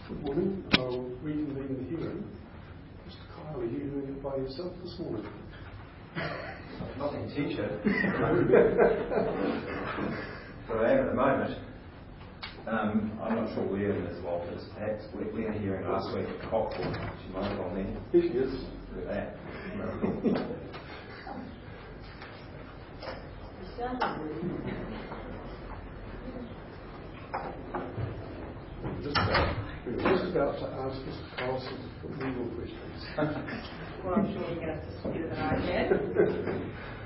Good morning. I'll reconvene the hearing. Mr. Kyle, are you doing it by yourself this morning? Not in teacher, but I am at the moment. I'm not sure where Ms. Walters. Perhaps we had a hearing last week at Cockle. She might have gone there. Here she is. With that. We're just about to ask Mr. Carlson some legal questions. Well, I'm sure you're going to have to speak to the right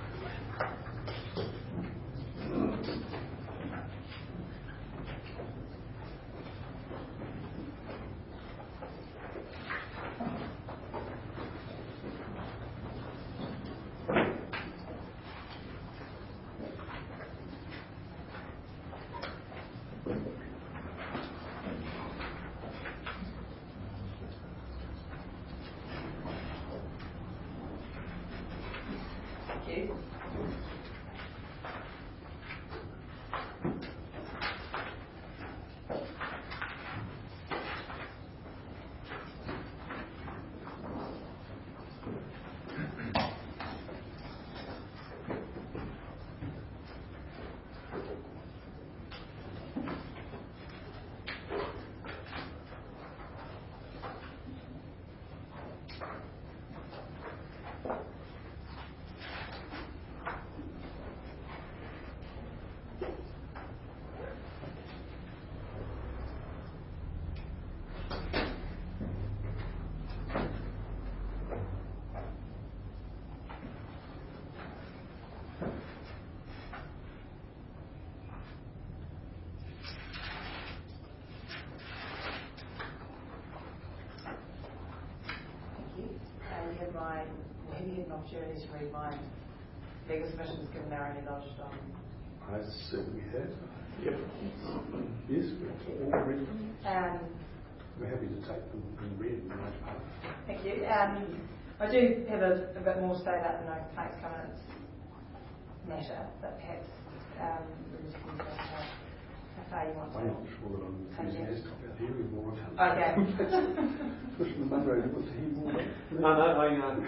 Have you had an opportunity to read my legal submissions given they're only lodged on? I certainly have. Yep. Yes, we've all read them. We're happy to take them and read in large part. Thank you. I do have a bit more to say about the no complaints covenants matter, but perhaps we'll just keep how far you want to. I'm not sure that I'm enthusiastic about hearing more of it. Okay. Commissioner Munro, you want to hear more about it? No,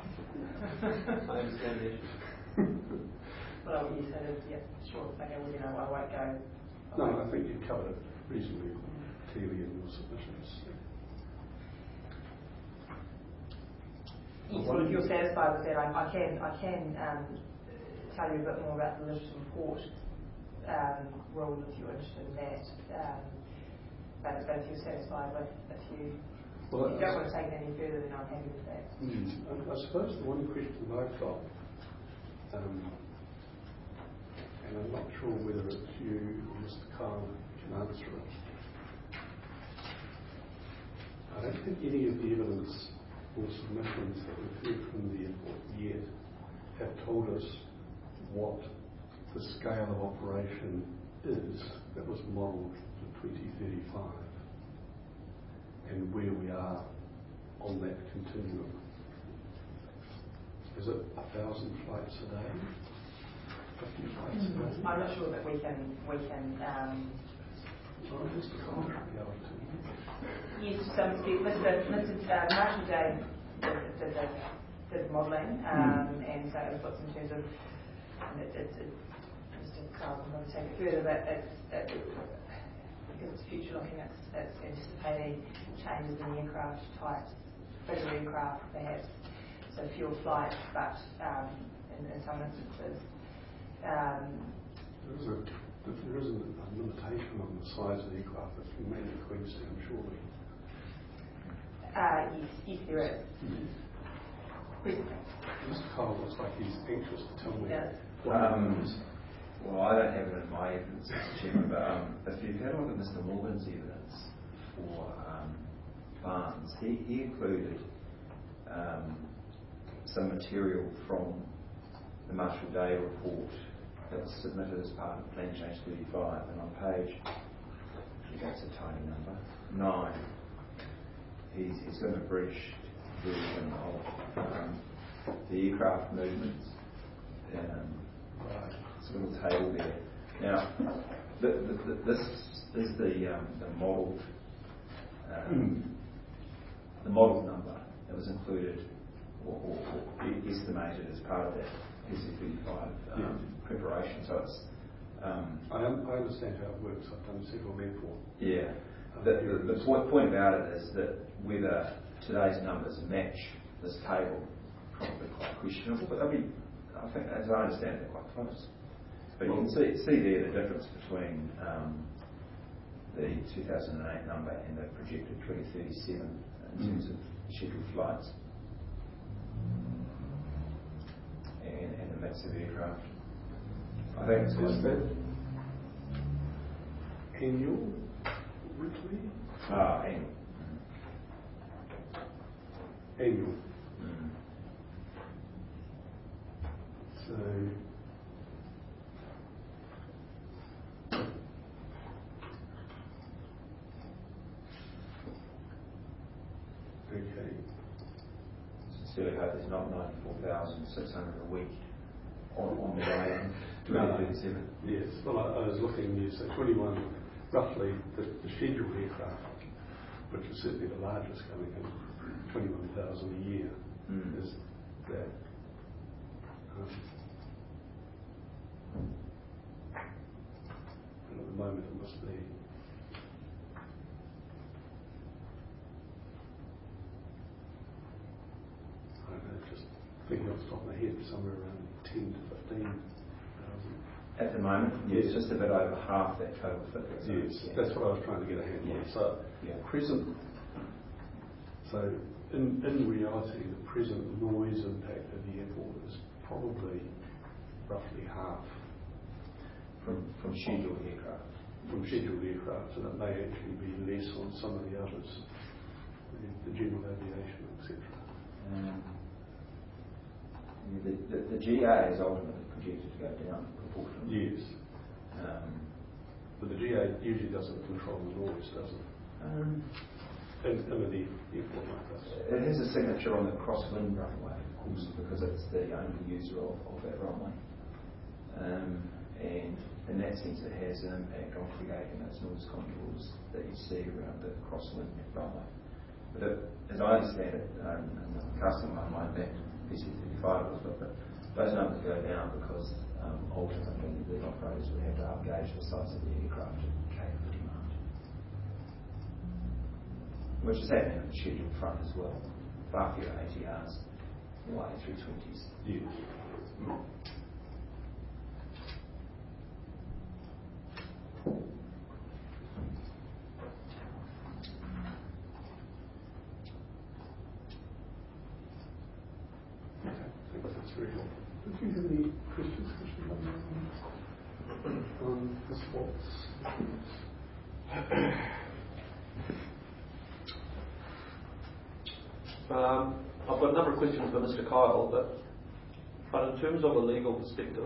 I understand the issue. Well, you said it, yeah, sure. Okay, well, I won't go. No, I think you've covered it reasonably clearly in your submissions. Yes, well, if you're satisfied with that, I can tell you a bit more about the Literature Report rule if you're interested in that. But if you're satisfied with, if you don't want to take it any further, then I'm happy with that. I suppose the one question I've got, and I'm not sure whether it's you or Mr. Kyle can answer it. I don't think any of the evidence or submissions that we've heard from the airport yet have told us what the scale of operation is that was modelled for 2035 and where we are on that continuum. Is it 1,000 flights a day? 50 flights a day? I'm not sure that we can Mr. Kyle should be able to. Yes, Mr. Marshall Day did modelling, and so it was in terms of Mr. Carl will take it further, but because it's future looking, it's anticipating changes in aircraft types, bigger aircraft perhaps, so fewer flights, but in some instances. There isn't a limitation on the size of the aircraft that's been made in Queenstown, surely? Yes, there is. Mr. Kyle looks like he's anxious to tell me. Well, I don't have it in my evidence, Mr. Chairman, but if you've had a look at Mr. Morgan's evidence for plans, he included some material from the Marshall Day report that was submitted as part of Plan Change 35, and on page, that's a tiny number, 9, he's got an abridged version of the aircraft movements. It's a little table there. Now, this is the modelled the model number that was included or estimated as part of that PC35 preparation. So it's I understand how it works. I've done several therefore. yeah. The point about it is that whether today's numbers match this table, probably quite questionable. But I mean, I think, as I understand, they're quite close. But you can see there the difference between the 2008 number and the projected 2037 in terms of scheduled flights and the mix of aircraft. I think it's Is quite that annual, weekly? annual. Annual. So okay. Sincerely hope there's not 94,600 a week on the way in No. 2037. Yes. Well, I was looking. Yes, so 21, roughly the scheduled aircraft, which is certainly the largest coming in, 21,000 a year, is that. And at the moment it must be I don't know, just thinking off the top of my head, somewhere around 10 to 15,000. At the moment, Yes. it's just a bit over half that total figure. So Yes, yeah. that's what I was trying to get a handle on. Yeah. So, Yeah. So in reality, the present noise impact of the airport is probably roughly half from scheduled aircraft. from scheduled aircraft, and it may actually be less on some of the others, the general aviation, etc. The GA is ultimately projected to go down proportionally. Yes, but the GA usually doesn't control the noise, does it? In the airport like this. It has a signature on the crosswind runway, of course, because it's the only user of that runway. And in that sense, it has an impact on creating those noise contours that you see around the crosswind runway. But as I understand it, and I'm casting my mind back to PC35 a little bit, but those numbers go down because ultimately the operators would have to upgauge the size of the aircraft to cater for demand, which is happening on the scheduled front as well. Far fewer ATRs, more A320s. Yes. That's very helpful. Do you have any questions on the swaps? I've got a number of questions for Mr. Kyle, but in terms of a legal perspective,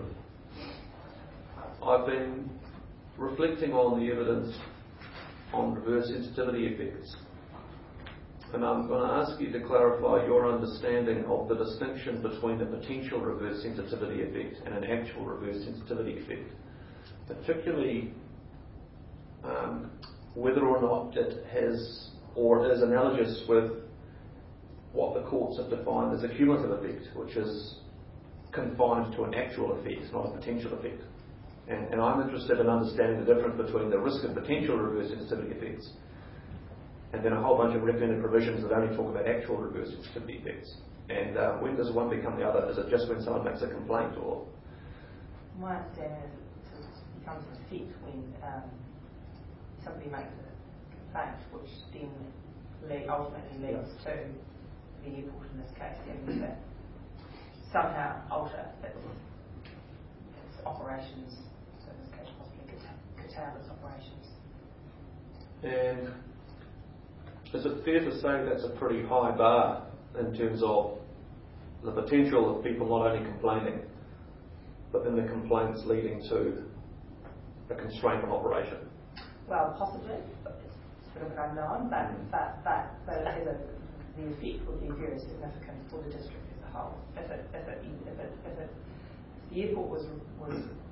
I've been reflecting on the evidence on reverse sensitivity effects. And I'm going to ask you to clarify your understanding of the distinction between a potential reverse sensitivity effect and an actual reverse sensitivity effect, particularly whether or not it has or is analogous with what the courts have defined as a cumulative effect, which is confined to an actual effect, not a potential effect. And I'm interested in understanding the difference between the risk of potential reverse sensitivity effects and then a whole bunch of recommended provisions that only talk about actual reverse sensitivity effects. And when does one become the other? Is it just when someone makes a complaint, or? My understanding is it becomes an effect when somebody makes a complaint, which then ultimately leads to the airport in this case having to somehow alter its operations, so in this case possibly curtail its operations. And is it fair to say that's a pretty high bar in terms of the potential of people not only complaining, but then the complaints leading to a constraint on operation? Well, possibly, but it's sort of an unknown, but the effect would be very significant for the district as a whole. If the airport was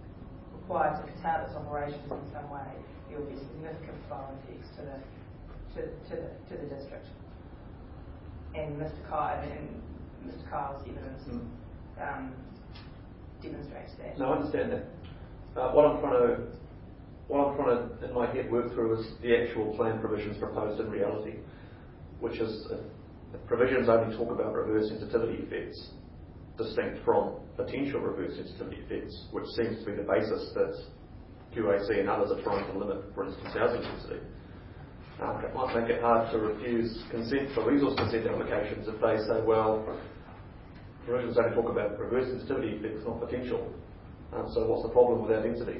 required to curtail its operations in some way, there would be significant flow effects to the district. And Mr. Kyle's evidence demonstrates that. No, I understand that. What I'm trying to, in my head, work through is the actual plan provisions proposed in reality, which is the provisions only talk about reverse sensitivity effects, distinct from potential reverse sensitivity effects, which seems to be the basis that QAC and others are trying to limit, for instance, housing density. It might make it hard to refuse consent for resource consent applications if they say, well, provisions only talk about reverse sensitivity effects, not potential. So what's the problem with that density?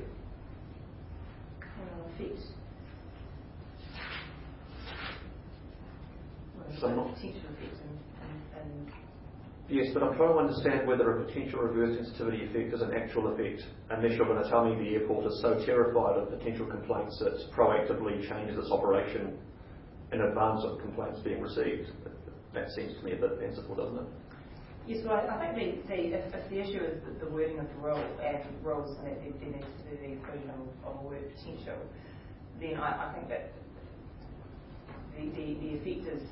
Effects. So not potential effects and yes, but I'm trying to understand whether a potential reverse sensitivity effect is an actual effect, unless you're going to tell me the airport is so terrified of potential complaints that it proactively changes its operation in advance of complaints being received. That seems to me a bit fanciful, doesn't it? yes, well, I think if the issue is the wording of the rule and rules and that there needs to be the inclusion of a word potential, then I think that the effect is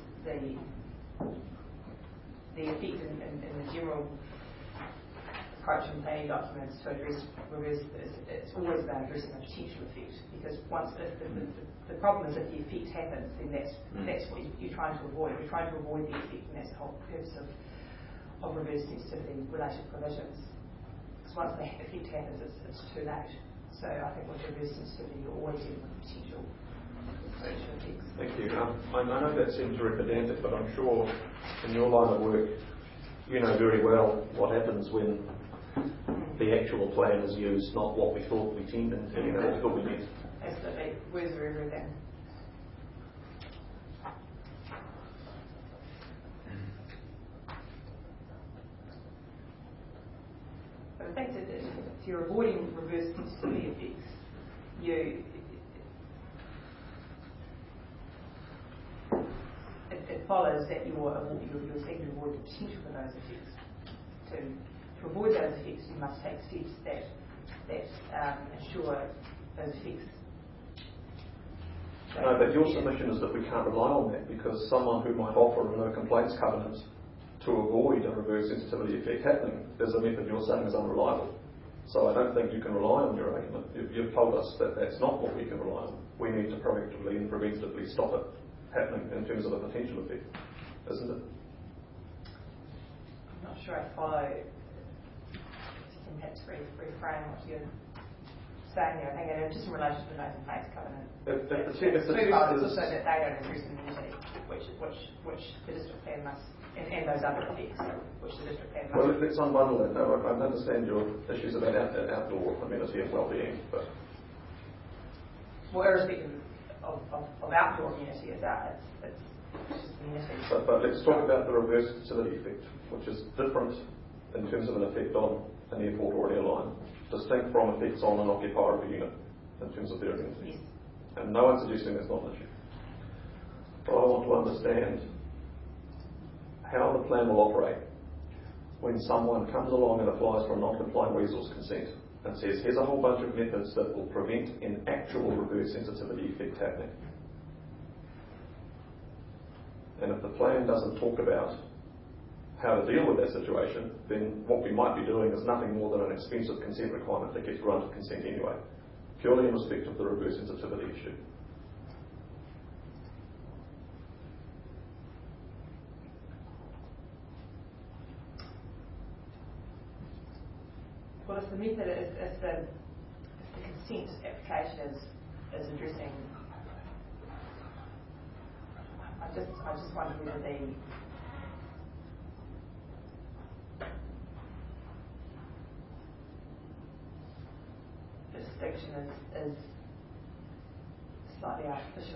the effect in the general approach and planning documents to address reverse it's always about addressing a potential effect, because if the problem is if the effect happens, then that's what you're trying to avoid. You're trying to avoid the effect, and that's the whole purpose of reverse sensitivity related provisions. Because once the effect happens, it's too late. So I think with reverse sensitivity, you're always dealing with potential effects. Thank you. I know that seems very pedantic, but I'm sure in your line of work, you know very well what happens when the actual plan is used, not what we thought we intended and what we thought we meant. Absolutely. Words are everything. But I think that if you're avoiding reverse sensitivity effects, it follows that you're seeking to avoid the potential for those effects. To avoid those effects, you must take steps that ensure those effects. No, but your submission is that we can't rely on that because someone who might offer a no complaints covenant to avoid a reverse sensitivity effect happening is a method you're saying is unreliable. So I don't think you can rely on your argument. You've told us that that's not what we can rely on. We need to proactively and preventatively stop it happening in terms of a potential effect, isn't it? I'm not sure I follow. You can perhaps reframe what you're saying there. I think just in relation to the no complaints covenant. It's also that they don't address immunity, which the district plan must, and those other effects, which the district plan must. Well, let's unbundle that. No, I understand your issues about outdoor amenity and well-being, but well, irrespective of outdoor immunity, it's just immunity. But let's talk about the reverse sensitivity effect, which is different in terms of an effect on an airport or an airline, distinct from effects on an occupier of a unit in terms of their immunity. Yes. And no one's suggesting that's not an issue. But I want to understand how the plan will operate when someone comes along and applies for a non-compliant resource consent and says, here's a whole bunch of methods that will prevent an actual reverse sensitivity effect happening. And if the plan doesn't talk about how to deal with that situation, then what we might be doing is nothing more than an expensive consent requirement that gets granted consent anyway, purely in respect of the reverse sensitivity issue. Well, if the method, if the consent application is addressing, I just wonder whether the distinction is slightly artificial.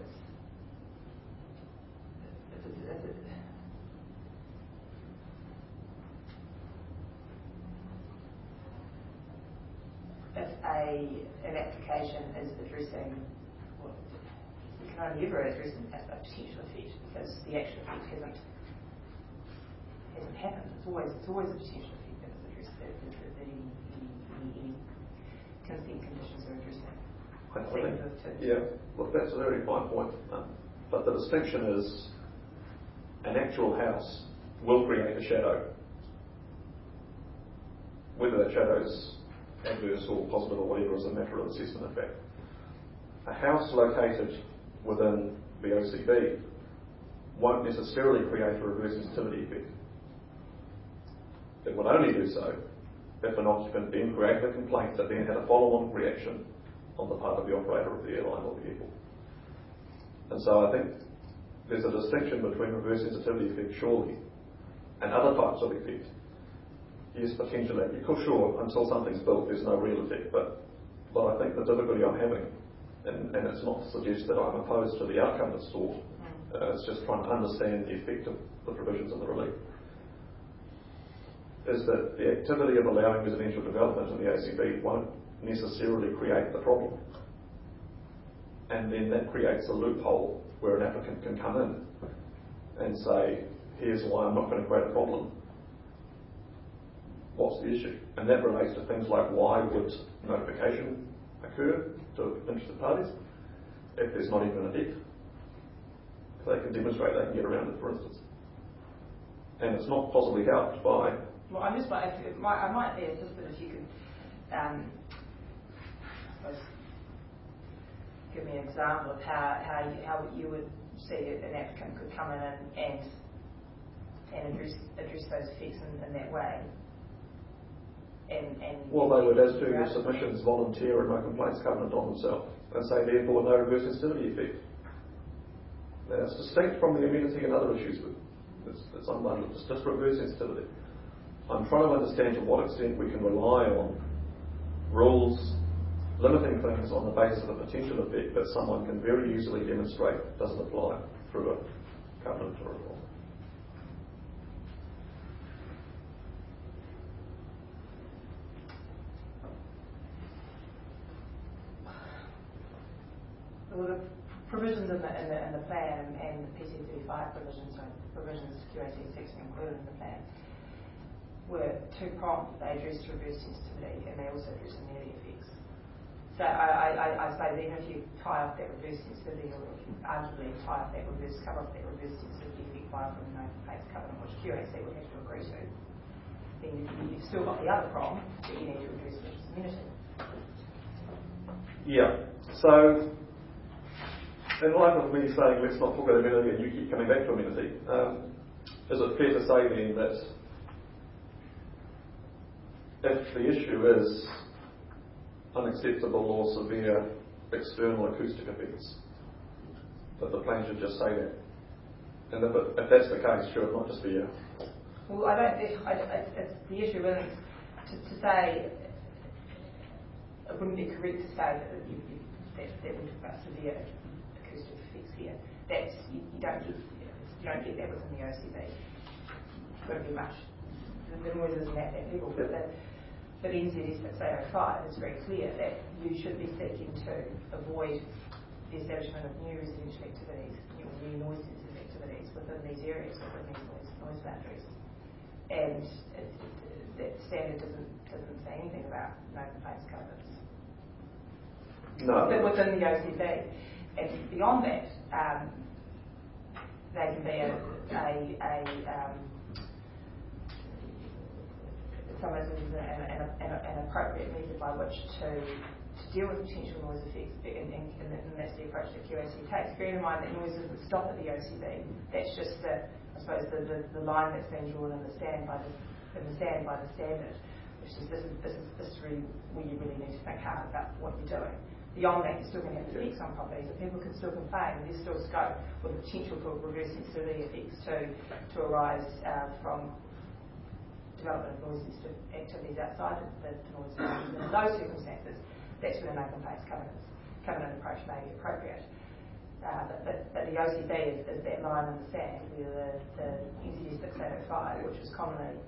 If an application is addressing, well, you can only ever address a potential effect because the actual effect hasn't happened. It's always a potential effect that is addressed that any consent conditions are addressing. Yeah, look, that's a very fine point. But the distinction is an actual house will create a shadow. Whether that shadow is adverse or positive or whatever is a matter of assessment in fact. A house located within the OCB won't necessarily create a reverse sensitivity effect. It will only do so if an occupant then created a complaint that then had a follow-on reaction on the part of the operator of the airline or the airport. And so I think there's a distinction between reverse sensitivity effect, surely, and other types of effect. Yes, potentially, because sure, until something's built, there's no real effect. But I think the difficulty I'm having, and it's not to suggest that I'm opposed to the outcome that's sought, it's just trying to understand the effect of the provisions in the relief, is that the activity of allowing residential development in the ACB won't necessarily create the problem. And then that creates a loophole where an applicant can come in and say, here's why I'm not going to create a problem. What's the issue? And that relates to things like why would notification occur to interested parties if there's not even an effect. If they can demonstrate they can get around it, for instance. And it's not possibly helped by... Well, I'm just like, I might be assisted if you could give me an example of how you would see an applicant could come in and address those effects in that way. Well, they would, as to the submissions, volunteer and no complaints covenant on themselves and say, therefore, no reverse sensitivity effect. Now, it's distinct from the amenity and other issues. It's unbundled. It's just reverse sensitivity. I'm trying to understand to what extent we can rely on rules limiting things on the basis of a potential effect that someone can very easily demonstrate doesn't apply through a covenant or a law. Well, the provisions in the plan and the PC35 provisions QAC6 included in the plan were two-pronged. They addressed reverse sensitivity and they also addressed amenity effects. So I say that even if you tie up that reverse sensitivity, or if you arguably cover off that reverse sensitivity effect by from the no complaints covenant, which QAC would have to agree to, then you've still got the other prong that you need to address, which is amenity. Yeah. So, in line with me saying let's not talk about amenity and you keep coming back to amenity, is it fair to say then that if the issue is unacceptable or severe external acoustic effects, that the plan should just say that? And if that's the case, should it not just be a... Well, I don't think the issue isn't to say, it wouldn't be correct to say that we're talking about severe acoustic effects here. That's you don't get that within the OCB. It's got to be much. The noise isn't at that level, but NZS 6805 is very clear that you should be seeking to avoid the establishment of new residential activities, new noise sensitive activities within these areas, within these noise boundaries. And that standard doesn't say anything about no complaints covenants. No. But within the OCB. And beyond that, they can be an appropriate method by which to deal with potential noise effects, and that's the approach that QAC takes. Bear in mind that noise doesn't stop at the OCB. That's just the line that's been drawn in the sand by the standard, which is this is really where you really need to think hard about what you're doing. Beyond that, you're still going to have effects on properties, and people can still complain. There's still scope with the potential for reverse sensitivity effects to arise from development of noise sensitive activities outside of the noise boundaries. And in those circumstances, that's when a no complaints covenant approach may be appropriate. But the OCB is that line in the sand where the NZS 6805, which is commonly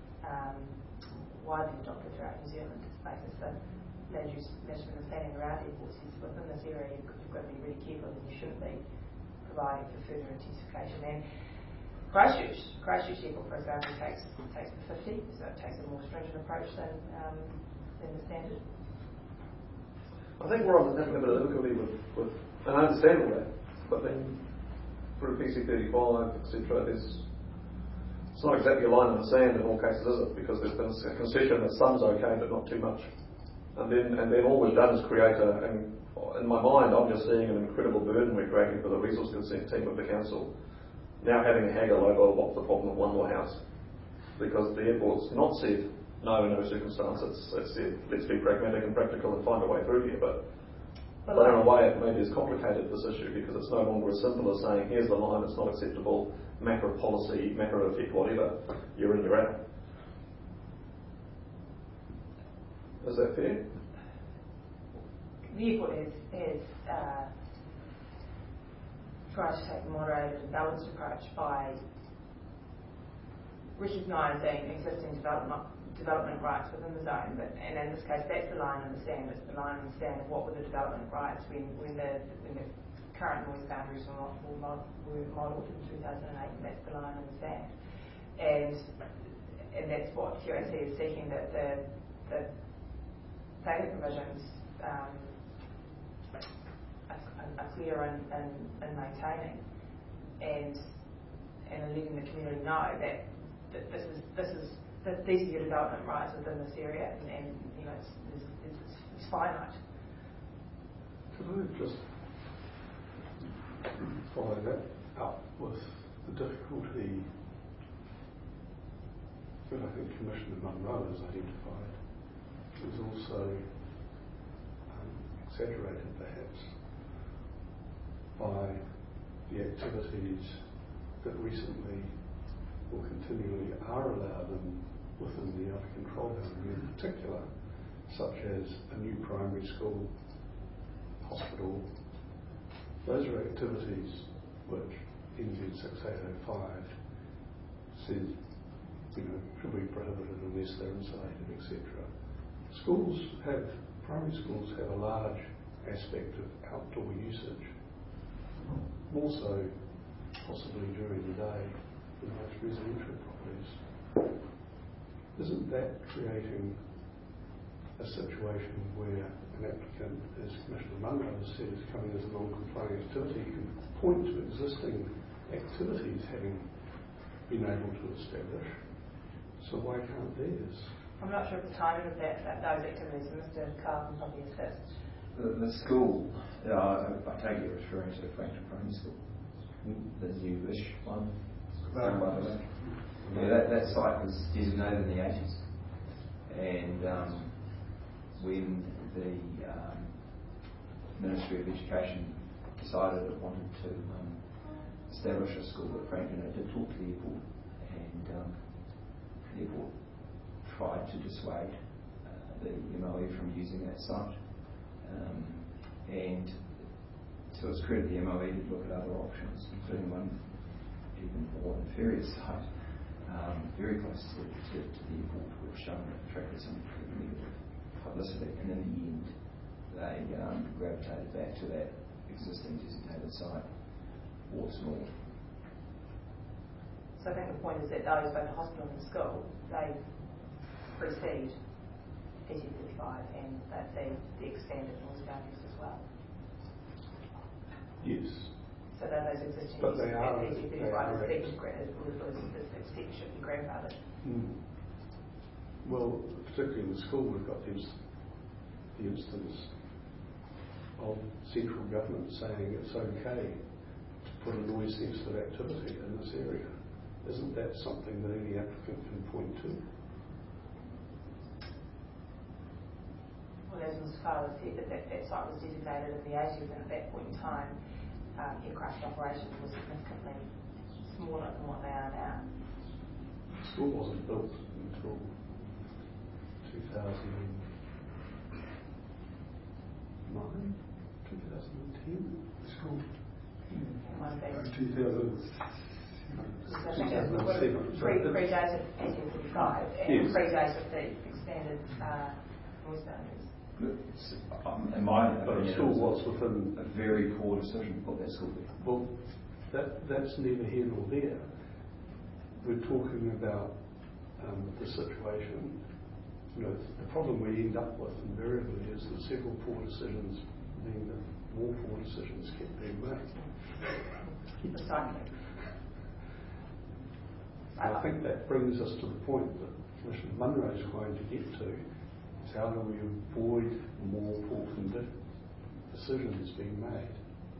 widely adopted throughout New Zealand, basis for land use management and planning around airports, is within this area you've got to be really careful, and you shouldn't be providing for further intensification. And Christchurch Airport, for example, takes the 50, so it takes a more stringent approach than the standard. I think we're having a bit of difficulty with and I understand all that, but then through PC35, etc. It's not exactly a line in the sand in all cases, is it? Because there's been a concession that some's okay, but not too much. And then all we've done is create in my mind, I'm just seeing an incredible burden we're creating for the resource consent team of the council. Now having a haggle over what's the problem with One More House. Because the airport's not said no in no circumstance, it's said let's be pragmatic and practical and find a way through here. But in a way it maybe has complicated this issue because it's no longer as simple as saying here's the line, it's not acceptable, matter of policy, matter of effect, whatever, you're in, you're out. Is that fair? The airport has tried to take a moderated and balanced approach by recognising existing development rights within the zone, and in this case that's the line in the sand. It's the line in the sand of what were the development rights when the current noise boundaries were modelled in 2008, and that's the line in the sand. And that's what QAC is seeking, that the data provisions are clear in maintaining and letting the community know that these are your development rights within this area, and you know it's finite. Could I just follow that up with the difficulty that I think Commissioner Munro has identified is also exaggerated perhaps by the activities that recently or continually are allowed within the outer control boundary, in particular, such as a new primary school, hospital. Those are activities which NZ 6805 says, should be prohibited unless they're insulated, etc. Primary schools have a large aspect of outdoor usage, more so possibly during the day in most residential properties. Isn't that creating a situation where an applicant, as Commissioner Munro has said, is coming as a non-complying activity? You can point to existing activities having been able to establish, so why can't theirs? I'm not sure of the timing of those activities, and Mr. Carl can probably assist. The school, I take it referring to the Frankton Primary School, the new-ish one. That site was designated in the 80s, and when the Ministry of Education decided it wanted to establish a school at Frankton, it did talk to the airport, and the airport tried to dissuade the MOE from using that site. And to its credit, the MOE did look at other options, including one even more nefarious site, very close to the airport, which attracted some negative publicity. And in the end, they gravitated back to that existing designated site, Wards North. So I think the point is that those, both the hospital and the school, they precede PC35 and that the expanded noise boundaries as well. Yes. So that those existing but they are, PC35 should be grandfathered. Well, particularly in the school, we've got the instance of central government saying it's okay to put a noise-sensitive activity in this area. Isn't that something that any applicant can point to? Well, as Mr. Fowler said, that site was designated in the 80s, and at that point in time, aircraft operations were significantly smaller than what they are now. The school wasn't built until 2009, 2010. The school. 2007. Predated PC35 and predated the expanded noise boundaries. In my But opinion, the school was within a very poor decision to put that school there. Well, that's neither here nor there. We're talking about the situation. The problem we end up with invariably is that several poor decisions mean that more poor decisions keep being made. recycling. I think that brings us to the point that Commissioner Munro is going to get to, is how do we avoid more important decisions being made.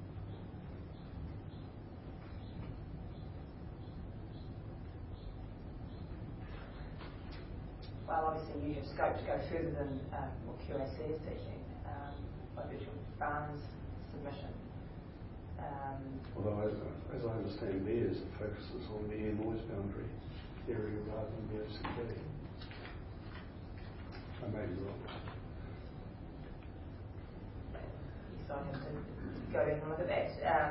Well, obviously you have scope to go further than what QAC is seeking by virtue of Barnes' submission. Although, as I understand theirs, it focuses on the air noise boundary area rather than the OCD. I may be wrong. So I have to go in and look at that.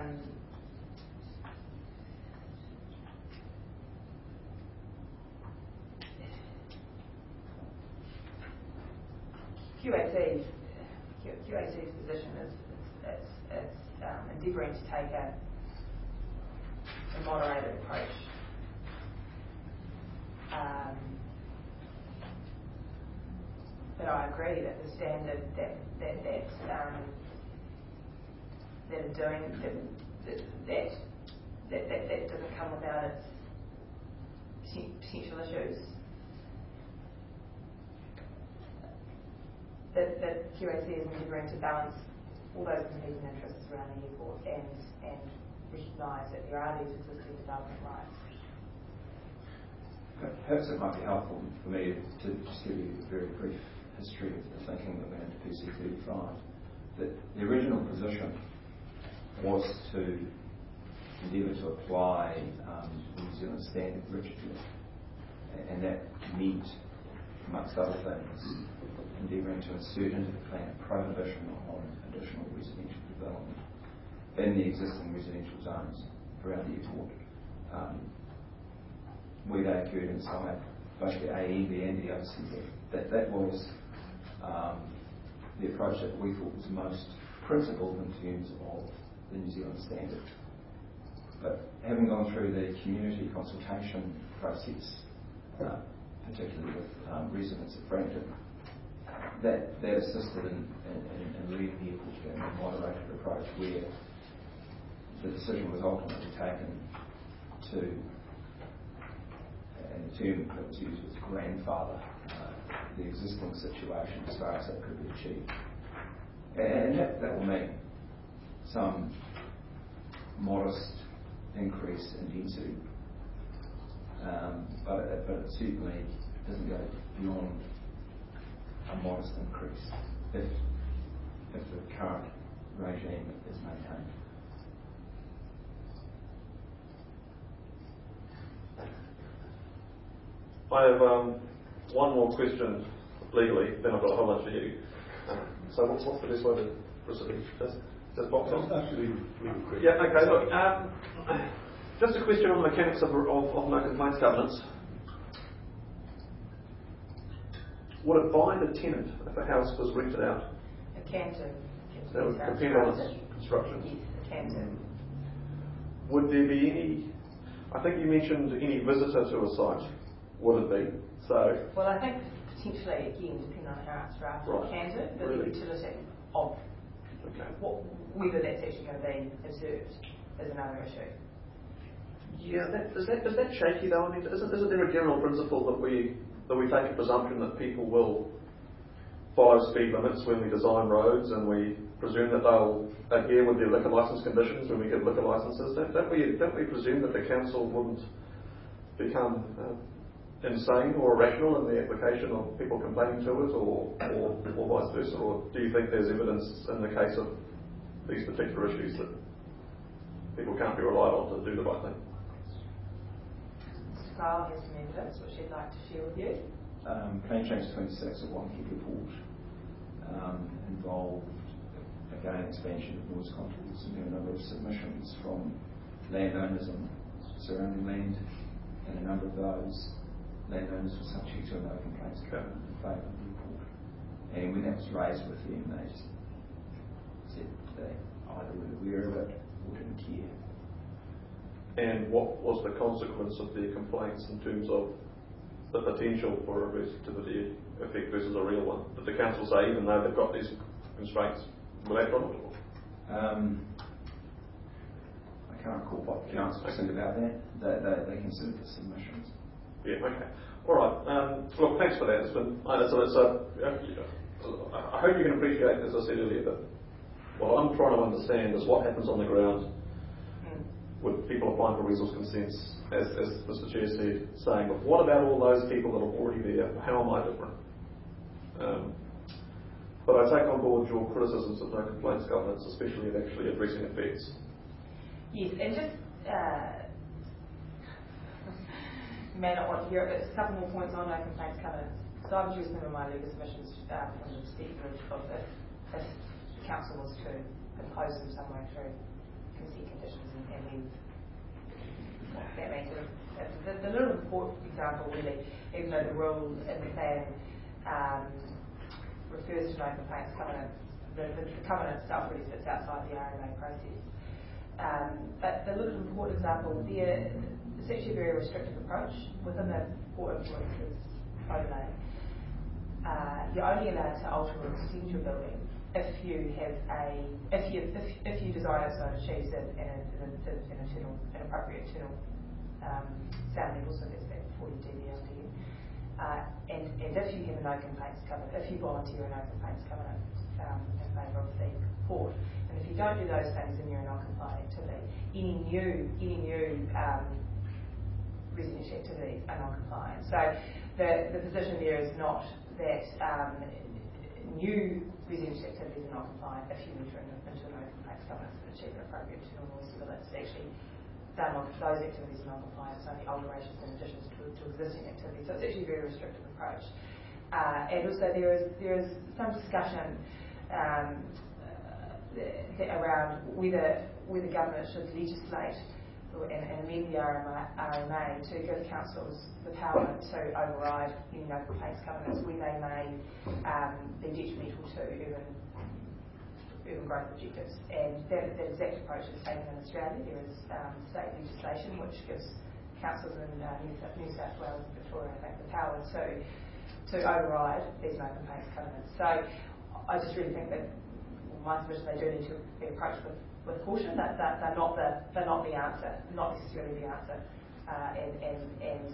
QAC's position is endeavouring to take a moderated approach. But I agree that the standard that are doing that doesn't come without its potential issues. That QAC is endeavouring to balance all those competing interests around the airport and recognise that there are these existing development rights. Perhaps it might be helpful for me to just give you a very brief history of the thinking that went into PC 35. That the original position was to endeavour to apply the New Zealand standard rigidly, and that meant, amongst other things, endeavouring to insert into the plan a prohibition on additional residential development in the existing residential zones around the airport, where they occurred inside both the AEB and the OCD. That was the approach that we thought was most principled in terms of the New Zealand standard. But having gone through the community consultation process, particularly with residents at Frampton, that assisted in leading the airport to a more moderated approach, where the decision was ultimately taken to, and the term that was used was grandfather the existing situation as far as that could be achieved. And that will mean some modest increase in density, but it certainly doesn't go beyond a modest increase if the current regime is maintained. I have one more question legally, then I've got a whole bunch for you. So what's the best way to proceed? Does box on? Yeah, okay, look, just a question on the mechanics of no complaints covenants. Would it bind a tenant if a house was rented out? It can do. That would depend on its construction. Yes, it can do. Would there be any, I think you mentioned any visitor to a site, would it be? So. Well, I think potentially, again, depending on how it's drafted, right. It can do, but really? the utility of whether that's actually going to be observed is another issue. Yeah, is that shaky though? I mean, isn't there a general principle that we take a presumption that people will follow speed limits when we design roads, and we presume that they'll adhere with their liquor licence conditions when we give liquor licences? Don't we presume that the council wouldn't become insane or irrational in the application of people complaining to it, or vice versa? Or do you think there's evidence in the case of these particular issues that people can't be relied on to do the right thing? Mr. Kyle has some evidence which he'd like to share with you. Plan Change 26 of One Key report involved, again, expansion of noise controls, and there were a number of submissions from landowners on surrounding land, and a number of those landowners were subject to a no complaints covenant in favour of the report. And when that was raised with them, they just said they either were aware of it or didn't care. And what was the consequence of their complaints in terms of the potential for a reversibility effect versus a real one? Did the council say, even though they've got these constraints, will that run it? I can't recall what the council said about that. They considered the submissions. Yeah, okay. All right. Look, thanks for that. It's been, I hope you can appreciate, as I said earlier, that what I'm trying to understand is what happens on the ground with people applying for resource consents, as Mr. Chair said, saying, but what about all those people that are already there? How am I different? But I take on board your criticisms of no complaints governance, especially of actually addressing effects. Yes, and just you may not want to hear it, but a couple more points on no complaints covenants. So I've addressed them in my legal submissions from the perspective of if the council was to impose them some way through consent conditions and then that means the little report example really, even though the rule in the plan refers to no complaints covenant, the covenant itself really sits outside the RMA process. But the little report example there, it's actually a very restrictive approach within the Port Influences overlay. You're only allowed to alter or extend your building if you design it so it achieves an appropriate internal sound level, so that's about 40 dB LDU. And if you have a no complaints covenant, if you volunteer a no complaints covenant in favour of the port, and if you don't do those things, then you're a non-compliant activity. Any new residential activities are non-compliant. So the position there is not that new residential activities are non-compliant if you enter into a no complaints covenant to achieve an appropriate internal noise level. It's actually those activities are non-compliant, so only alterations and additions to existing activities. So it's actually a very restrictive approach. And also there is some discussion around whether government should legislate and amend the RMA to give councils the power to override any no complaints covenants when they may be detrimental to urban growth objectives. And that exact approach is taken in Australia. There is state legislation which gives councils in New South Wales and Victoria, I think, the power to override these no complaints covenants. So I just really think that my submission, they do need to be approached with caution. That they're not the answer, not necessarily the answer, and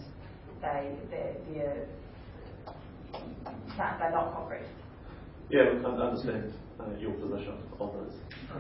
they're not concrete. Yeah, I understand your position on this.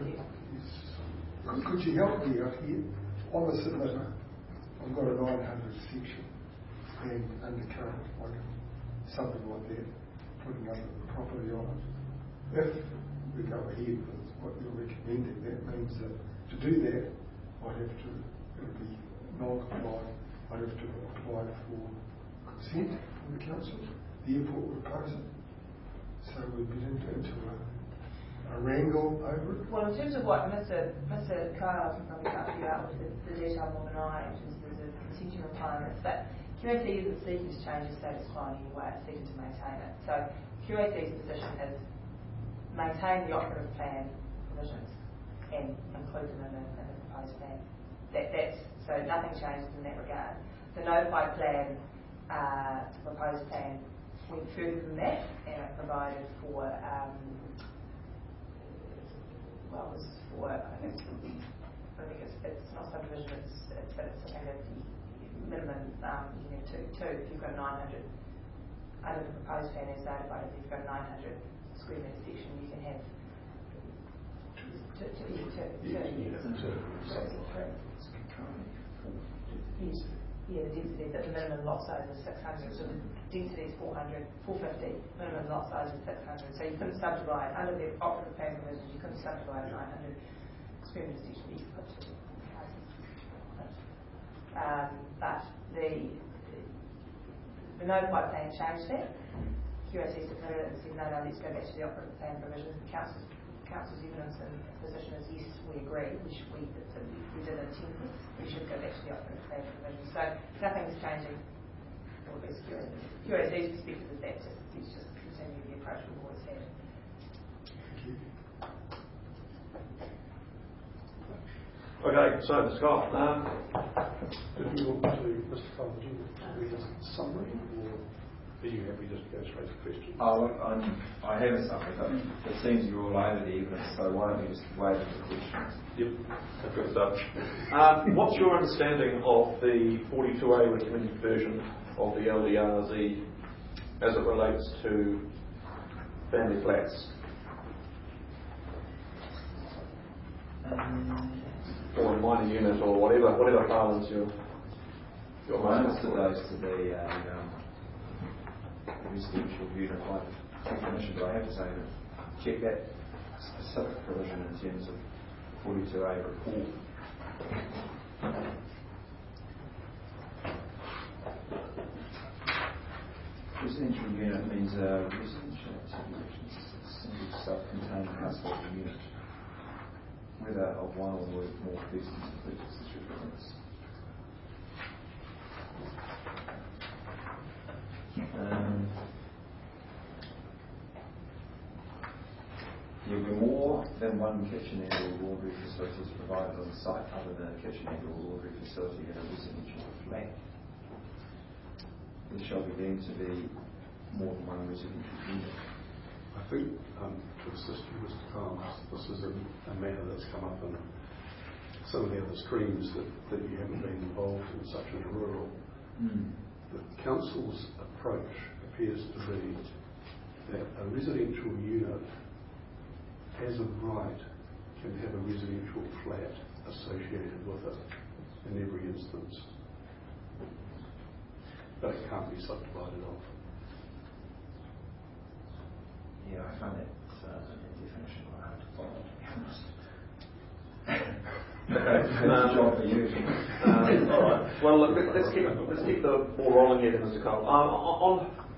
Could you help me out here? On the submitter, I've got a 900 section, and undercurrent, something like that, putting up the property on it. If we go ahead with what you're recommending, that means that to do that, it'll be non-compliant. I'd have to apply for consent from the council. The airport would oppose it. So we'd get into a wrangle over it. Well, in terms of what Mr. Kyle can probably help you out with the detail more than I, in terms of the consenting requirements, but QAC isn't seeking to change the status quo in any way, it's seeking to maintain it. So QAC's position is maintain the operative plan provisions and include them in the proposed plan. So nothing changes in that regard. The notified plan, the proposed plan, went further than that, and it provided for I think it's not subdivision, it's something that the minimum you have two. If you've got 900 under the proposed plan as notified, if you've got a 900 square metre section, you can have the density, that the minimum lot size is 600, so the density is 400, 450, minimum lot size is 600. So you couldn't subdivide, under the operative plan provisions, you couldn't subdivide a 900 square metre section, you could put two houses on it. But the notified plan changed that. QAC submitted it and said, no, let's go back to the operative plan provisions. The council's evidence and position is yes, we agree, we did intend this, we should go back to the operative plan provisions. So nothing's changing, or at least QAC's perspective is that let's just continue the approach we've always had. Thank you. Okay, so Scott, Did you want to, Mr. Kyle, do you read a summary or? Are you happy just to go straight to questions? I have a summary, but it seems you're all over the evidence, so why don't we just wait for the questions? Yep, good stuff. What's your understanding of the 42A recommended version of the LDRZ as it relates to family flats? Or a minor unit, or whatever parlance you're I understood those to be residential unit type definition, but I have to say that check that specific provision in terms of 42A report. Residential unit means a residential single self-contained household unit, whether of one or more persons includes this reference. There will be more than one kitchen and or laundry facilities provided on the site other than a kitchen and or laundry facility in a residential flat. There shall be deemed to be more than one residential unit. I think, to assist you, Mr. Carnes, this is a matter that's come up in some of the other streams that you haven't been involved in, such as rural. The council's approach appears to be that a residential unit, as of right, can have a residential flat associated with it in every instance, but it can't be subdivided off. Yeah, I find that definition quite hard to follow, to be honest. That's a job for you. All right. Well, look, let's keep the ball rolling here, then, Mr. Cole. On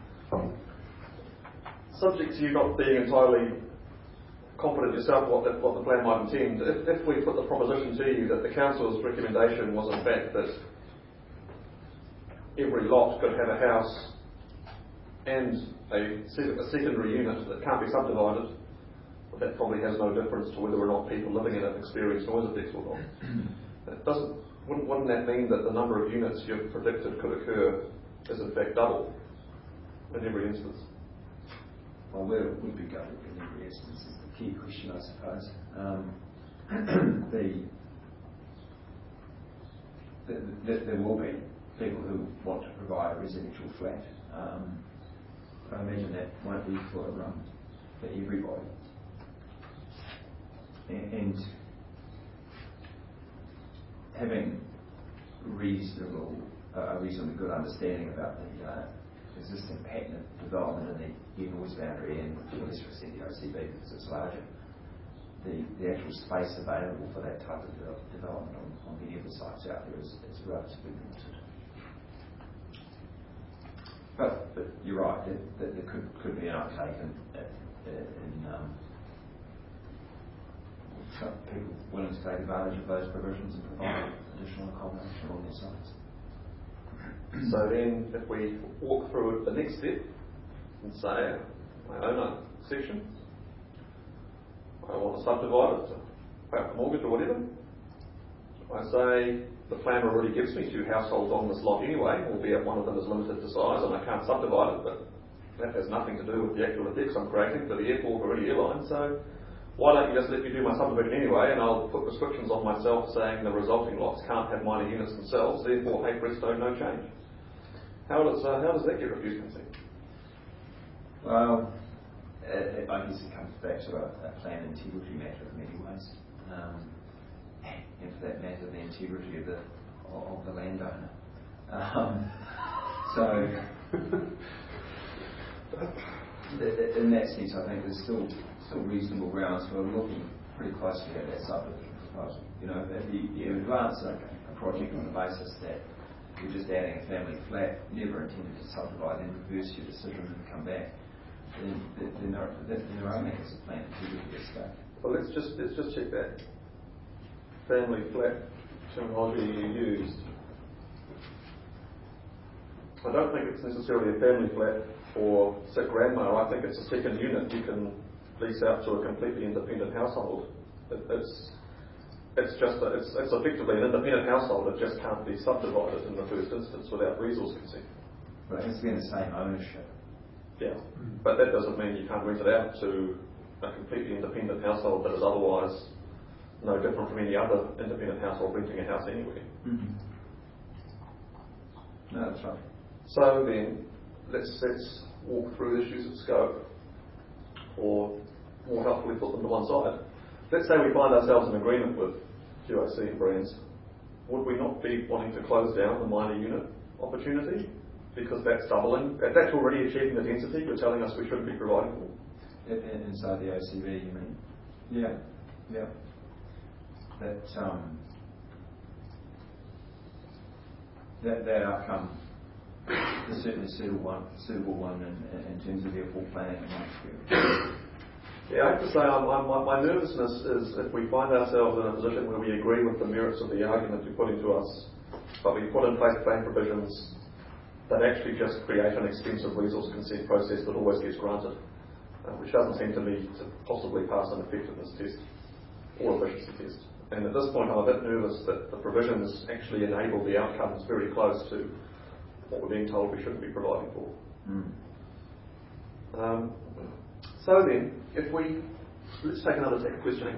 subject to you not being entirely confident yourself what the plan might intend, if we put the proposition to you that the council's recommendation was in fact that every lot could have a house and a secondary unit that can't be subdivided, that probably has no difference to whether or not people living in it experience noise effects or not. Wouldn't that mean that the number of units you've predicted could occur is in fact double in every instance? Well, where it would be governed in every instance is the key question, I suppose. There will be people who want to provide a residential flat. I imagine that won't be for everybody. And having a reasonably good understanding about the existing pattern of development in the noise boundary and to a lesser extent the OCB because it's larger, the actual space available for that type of development on many of the sites out there is relatively limited. But you're right, that there could be an uptake in some people willing to take advantage of those provisions and provide additional accommodation on their sites. So then, if we walk through the next step and say, I own a section, I want to subdivide it, to pay off the mortgage or whatever, I say, the plan already gives me 2 households on this lot anyway, albeit one of them is limited to size and I can't subdivide it, but that has nothing to do with the actual effects I'm creating for the airport or any airline, so why don't you just let me do my subdivision anyway, and I'll put restrictions on myself saying the resulting lots can't have minor units themselves, therefore, hey presto, no change. How does that get refused consent? Well, I guess it comes back to a plan integrity matter in many ways, and for that matter, the integrity of the landowner. So, in that sense, I think there's still reasonable grounds for looking pretty closely at that subdivision proposal. You know, if you advance a project on the basis that you're just adding a family flat, never intended to subdivide, then reverse your decision and come back, then there are matters of plan to do with this stuff. Well, let's just check that family flat terminology you used. I don't think it's necessarily a family flat for sick grandma. I think it's a second unit you can lease out to a completely independent household. It's effectively an independent household. It just can't be subdivided in the first instance without resource consent. But it has to be in the same ownership. Yeah, but that doesn't mean you can't rent it out to a completely independent household that is otherwise no different from any other independent household renting a house anywhere. Mm-hmm. No, that's right. So then, let's walk through issues of scope, or more helpfully put them to one side. Let's say we find ourselves in agreement with QAC and Brands. Would we not be wanting to close down the minor unit opportunity? Because that's doubling, that's already achieving the density you're telling us we shouldn't be providing for. Inside the OCB, you mean? Yeah, yeah. That outcome is certainly a suitable one in terms of the full planning in my experience. Yeah, I have to say, my nervousness is if we find ourselves in a position where we agree with the merits of the argument you're putting to us, but we put in place plan provisions that actually just create an extensive resource consent process that always gets granted, which doesn't seem to me to possibly pass an effectiveness test or efficiency test. And at this point, I'm a bit nervous that the provisions actually enable the outcomes very close to what we're being told we shouldn't be providing for. So then, let's take another take of questioning.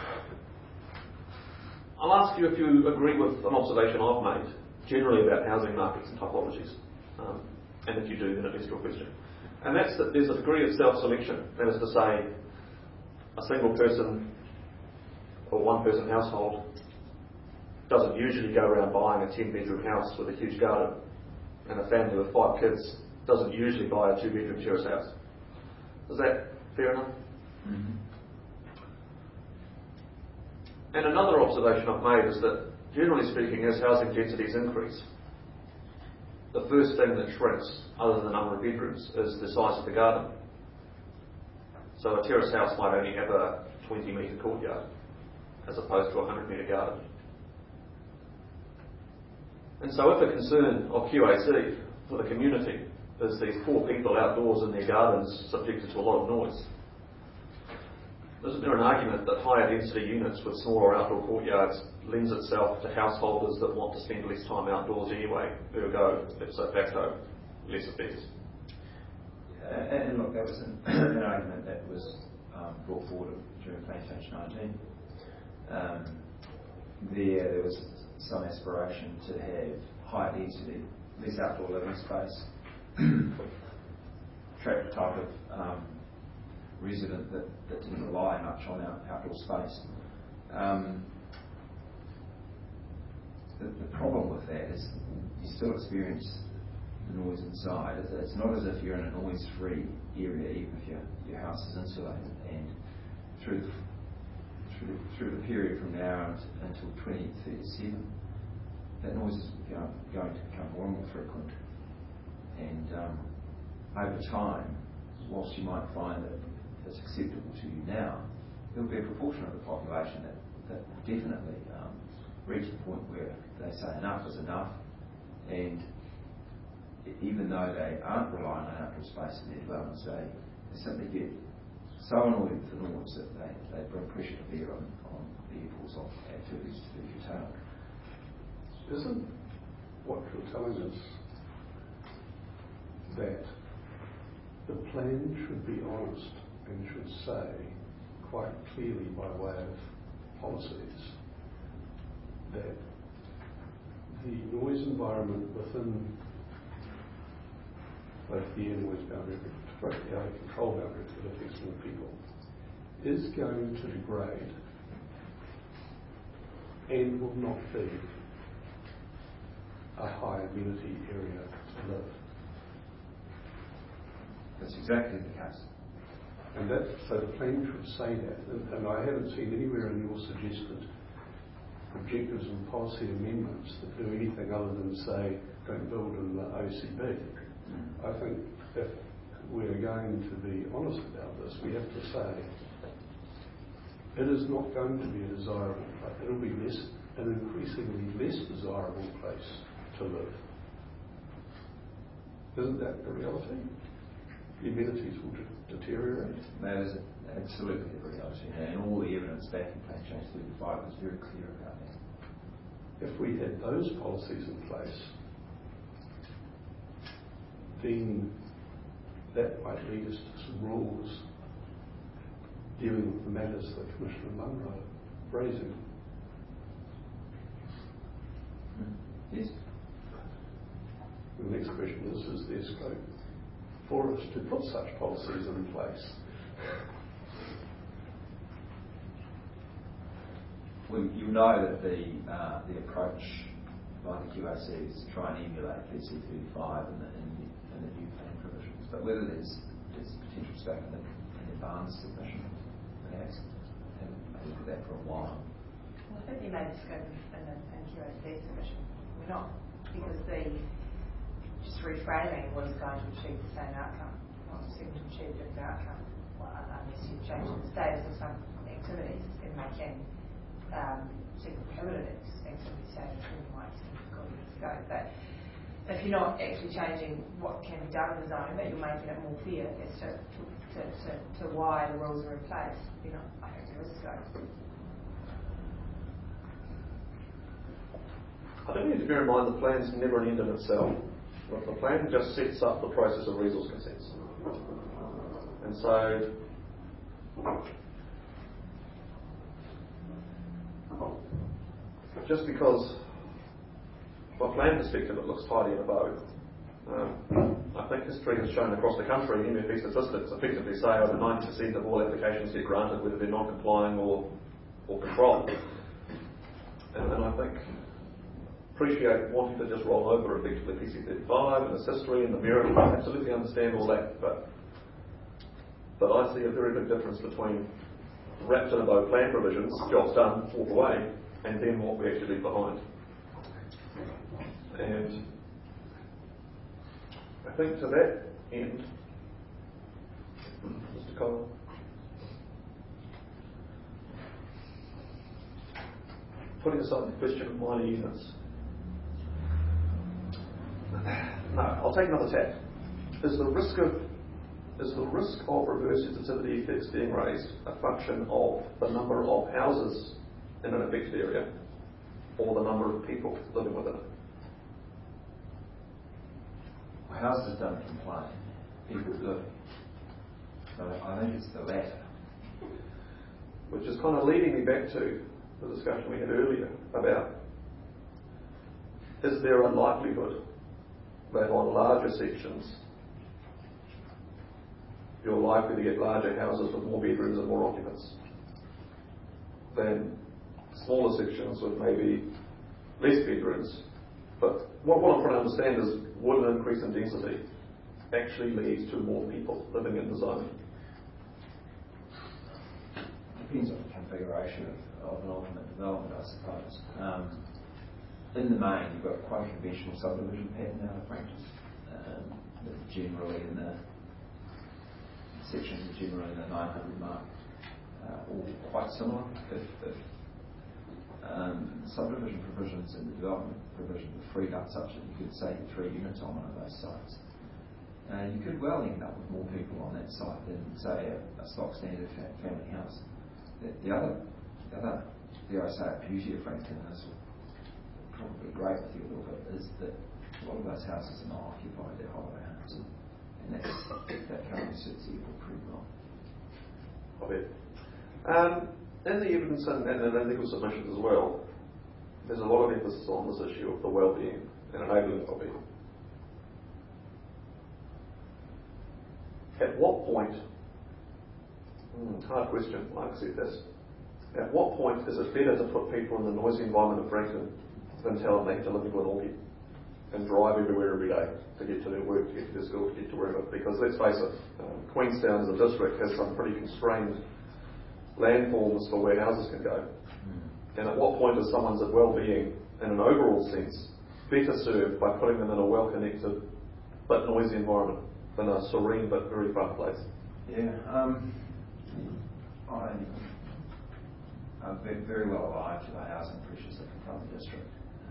I'll ask you if you agree with an observation I've made, generally about housing markets and typologies. And if you do, then it leads to a question. And that's that there's a degree of self-selection. That is to say, a single person or one person household doesn't usually go around buying a 10-bedroom house with a huge garden, and a family with 5 kids doesn't usually buy a 2-bedroom terrace house. Is that fair enough? Mm-hmm. And another observation I've made is that, generally speaking, as housing densities increase, the first thing that shrinks, other than the number of bedrooms, is the size of the garden. So a terrace house might only have a 20-metre courtyard, as opposed to a 100-metre garden. And so if a concern of QAC for the community is these poor people outdoors in their gardens subjected to a lot of noise, isn't there an argument that higher density units with smaller outdoor courtyards lends itself to householders that want to spend less time outdoors anyway, ergo, ipso facto, less effects? And look, that was an argument that was brought forward during Plan Change 19. There was some aspiration to have higher density, less outdoor living space, attract the type of resident that didn't rely much on outdoor space. The problem with that is you still experience the noise inside. It's not as if you're in a noise-free area, even if your house is insulated. And through the period from now until 2037, that noise is going to become more and more frequent. And over time, whilst you might find that it's acceptable to you now, there'll be a proportion of the population that definitely reach the point where they say enough is enough, and even though they aren't relying on outdoor space in their developments, they simply get so annoyed with the noise that they bring pressure to bear on the airport's activities to be curtailed. Isn't what you're telling us that the plan should be honest and should say quite clearly by way of policies that the noise environment within both the air noise boundary, both the air control boundaries that affects more people, is going to degrade and will not be a high amenity area to live? That's exactly the case. And so the plan should say that, and I haven't seen anywhere in your suggested objectives and policy amendments that do anything other than say don't build in the OCB. I think if we're going to be honest about this, we have to say it is not going to be a desirable place. It'll be an increasingly less desirable place to live. Isn't that the reality? The amenities will deteriorate. That is absolutely the reality, and all the evidence back in Plan Change 35 was very clear about that. If we had those policies in place, then that might lead us to some rules dealing with the matters that Commissioner Munro raising. Yes. The next question is there scope for us to put such policies in place? Well, you know that the approach by the QAC is to try and emulate PC35 and the new plan provisions. But whether there's potential scope in the Barnes submission, perhaps, haven't looked at that for a while. Well, I think you made the scope in the QAC submission. We're not, because the just reframing was going to achieve the same outcome, not seem to achieve a different outcome. Well, unless you change the status of some activities, then they can seek prohibited activity status, then you might seem to go to the scope. But if you're not actually changing what can be done in the zone, but you're making it more clear as to why the rules are in place, I think there is scope. I think we need to bear in mind the plan's never an end in itself. The plan just sets up the process of resource consents. And so, just because, from a plan perspective, it looks tidy in a bow, I think history has shown across the country, MFE statistics effectively say over 90% of all applications get granted, whether they're non-complying or controlled. And I think appreciate wanting to just roll over effectively PC35 and its history and the merit. I absolutely understand all that, but I see a very big difference between wrapped in a bow plan provisions, jobs done, walk away, and then what we actually leave behind. And I think to that end, Mr. Cole, putting aside the question of minor units, no, I'll take another tack. Is the risk of reverse sensitivity effects being raised a function of the number of houses in an affected area or the number of people living within it? Well, houses don't complain, people do. So I think it's the latter. Which is kind of leading me back to the discussion we had earlier about, is there a likelihood that on larger sections you're likely to get larger houses with more bedrooms and more occupants than smaller sections with maybe less bedrooms? But what I'm trying to understand is, would an increase in density actually lead to more people living in the zone? Depends on the configuration of an ultimate development, I suppose. In the main, you've got quite a conventional subdivision pattern out of practice. Generally in the sections, generally in the 900 mark, all quite similar. If subdivision provisions and the development provision were freed up such that you could say 3 units on one of those sites, you could well end up with more people on that site than, say, a stock standard family house. The other, dare I say, beauty of Frankston, and this will probably great with you a little bit, is that a lot of those houses are not occupied, they're holiday homes. And that currently suits the airport pretty well. I bet. In the evidence and the legal submissions as well, there's a lot of emphasis on this issue of the well-being and enabling well-being. At what point, hard question, I accept this, at what point is it better to put people in the noisy environment of Frankton than tell them they have to live in Glenorchy and drive everywhere every day to get to their work, to get to their school, to get to wherever? Because let's face it, Queenstown as a district has some pretty constrained landforms for where houses can go. And at what point is someone's well-being, in an overall sense, better served by putting them in a well-connected but noisy environment than a serene but very far place? Yeah, I'm very well alive to the housing pressures that confront the district.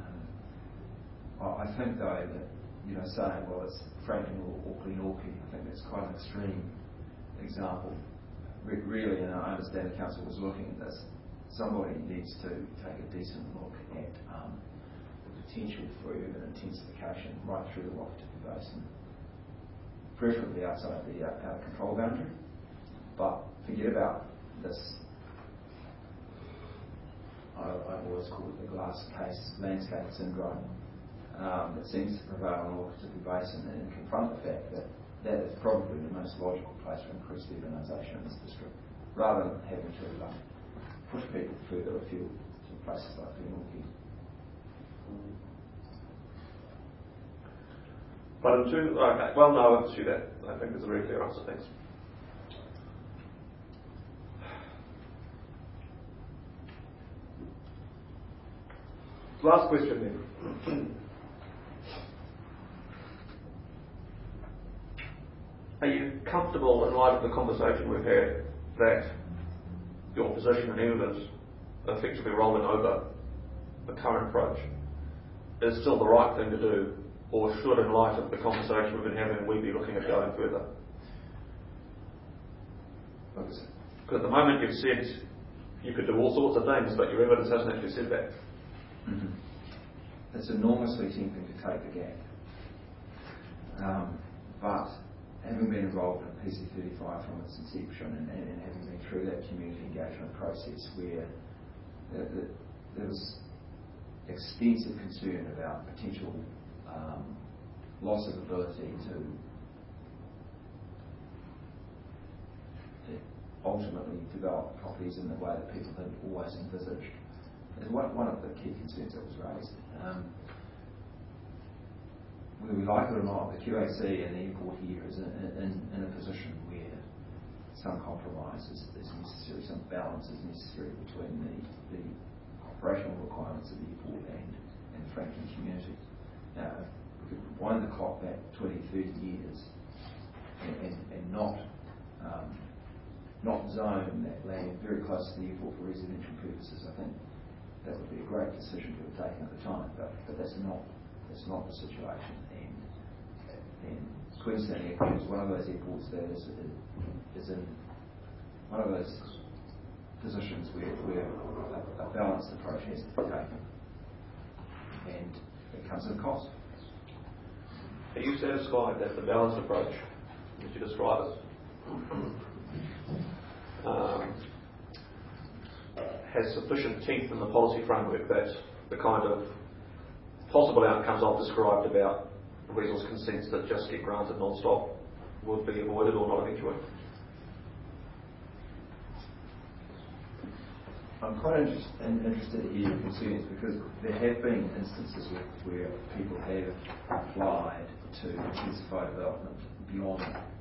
I think though that, saying, well, it's Frankton or Glenorchy, I think that's quite an extreme example. Really, and I understand the council was looking at this, somebody needs to take a decent look at the potential for urban intensification right through the Wakatipu Basin preferably outside the control boundary. But forget about this, I've always called it the glass case landscape syndrome, that seems to prevail in Ōkātapu Basin, and confront the fact that that is probably the most logical place to increase urbanisation in this district, rather than having to push people further afield to places like Whenokē. But okay, well, no, I'll pursue that. I think there's a very clear answer. Thanks. Last question then. Are you comfortable, in light of the conversation we've had, that your position in evidence, effectively rolling over the current approach, is still the right thing to do, or should, in light of the conversation we've been having, we be looking at going further? Because at the moment you've said you could do all sorts of things, but your evidence hasn't actually said that. Mm-hmm. It's enormously tempting to take the gap. But having been involved in PC35 from its inception and having been through that community engagement process where there was extensive concern about potential loss of ability to ultimately develop properties in the way that people had always envisaged. It's one of the key concerns that was raised. Whether we like it or not, the QAC and the airport here is in a position where some compromise is necessary, some balance is necessary between the operational requirements of the airport and the Franklin community. Now, we could wind the clock back 20, 30 years and not zone that land very close to the airport for residential purposes. I think that would be a great decision to have taken at the time, but that's not the situation. And Queensland Airport is one of those airports that is in one of those positions where a balanced approach has to be taken, and it comes at a cost. Are you satisfied that the balanced approach, as you describe it, has sufficient teeth in the policy framework that the kind of possible outcomes I've described about resource consents that just get granted non-stop would be avoided or not eventually? I'm quite interested to hear your concerns, because there have been instances where people have applied to intensify development beyond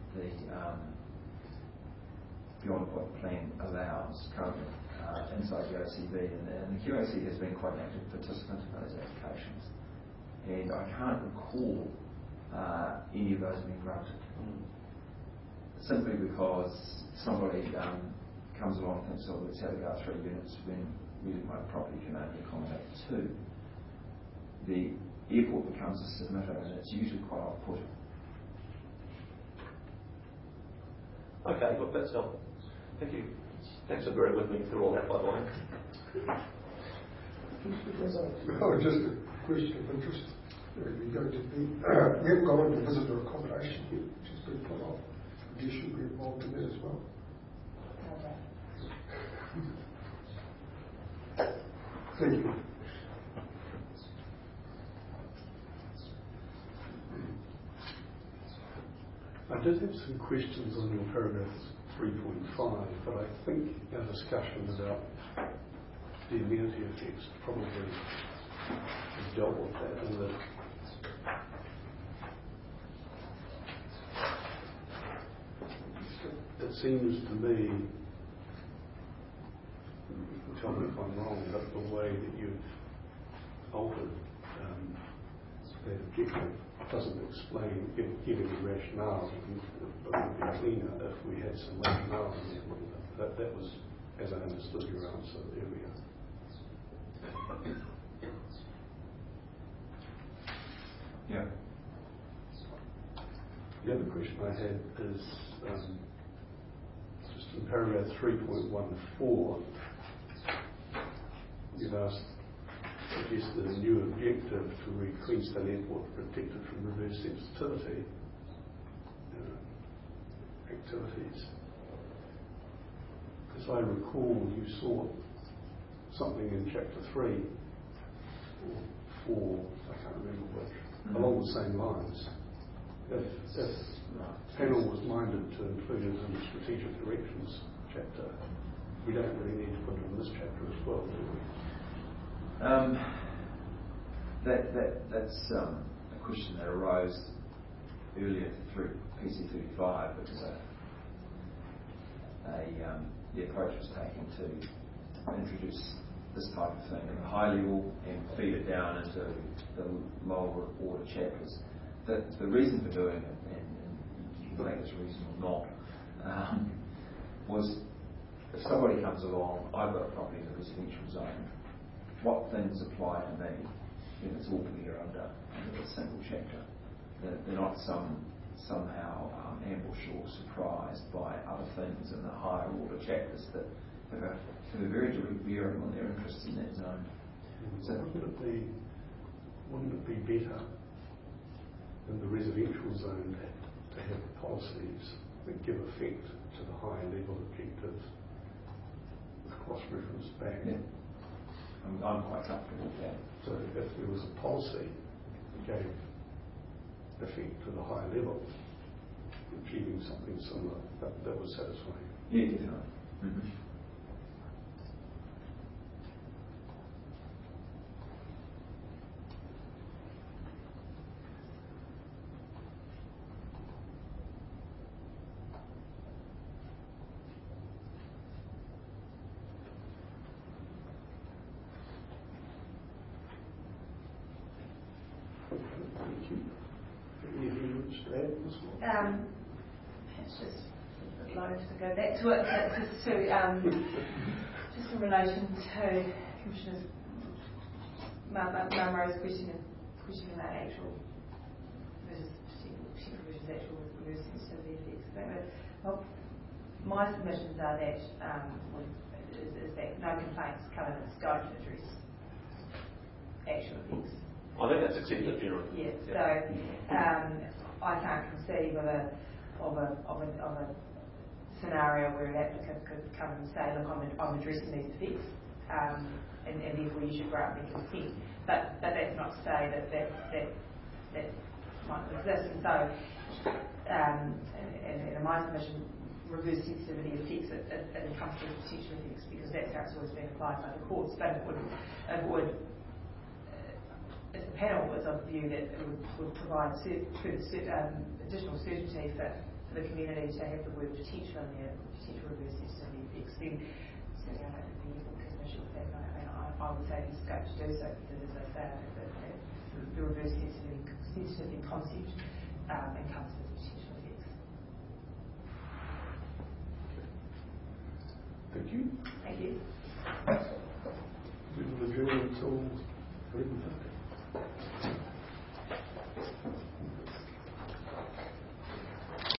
what the plan allows currently inside the OCB, and the QAC has been quite an active participant in those applications. And I can't recall any of those being granted. Simply because somebody comes along and thinks, oh, let's have about 3 units when really my property can only accommodate 2. The airport becomes a submitter, and it's usually quite off-putting. Okay, look, that's helpful. Thank you. Thanks for bearing with me through all that, by the way. Oh, just a question of interest. We haven't gone into visitor accommodation yet, which has been put off. I guess you'll be involved in that as well. Thank you. I did have some questions on your paragraph 3.5, but I think our discussion about the amenity effects probably has dealt with that, and that it seems to me, tell me if I'm wrong, but the way that you've altered that objective doesn't explain, give any rationale. It would be cleaner if we had some rationale in there. That was, as I understood your answer earlier. Yeah. The other question I had is just in paragraph 3.14, you've suggested a new objective to read Queenstown Airport protected from reverse sensitivity. activities. As I recall, you saw something in Chapter 3 or 4, I can't remember which, along the same lines. If the panel was minded to include it in the strategic directions chapter, we don't really need to put it in this chapter as well, do we? That's a question that arose earlier through PC35 because the approach was taken to introduce this type of thing at a high level and feed it down into the lower order chapters. The reason for doing it, and you can make this reason or not, was if somebody comes along, I've got a property in a residential zone, what things apply to me, then it's all clear under a single chapter. They're not somehow ambushed or surprised by other things in the higher order chapters that have a very direct bearing on their interests in that zone. So wouldn't it be better in the residential zone to have policies that give effect to the higher level objectives with cross-reference back? Yeah. I'm quite comfortable with that. So if there was a policy that gave effect to the higher level, achieving something similar, that was satisfying. Yeah, definitely. Mm-hmm. Thank you. Anything you wish to add, Ms. Moore? It's just a bit low to go back to it, but just in relation to Commissioner Murray's question about actual versus potential versus actual reverse sensitivity effects. Well, my submissions are that is that no complaints covered in scope to address actual effects. I think that's accepted generally. Yeah. So I can't conceive of a scenario where an applicant could come and say, look, I'm addressing these effects, and therefore you should grant me consent. But that's not to say that might exist. And so, in my submission, reverse sensitivity effects it encompasses potential effects because that's how it's always been applied by the courts. But it would if the panel was of the view that it would provide additional certainty for the community to have the word potential in there, potential reverse sensitivity effects, then certainly I don't think the can issue with that. I would say there's scope to do so because, as I say, the reverse sensitivity concept encompasses potential effects. Thank you. Thank you. We will adjourn until 11:50.